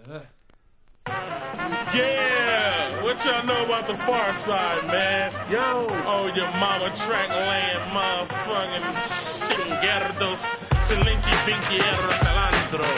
Yeah, what y'all know about the Far Side, man? Yo! Oh, your mama track land, motherfucking cingerdos, Selinki, Pinky, Cilantro.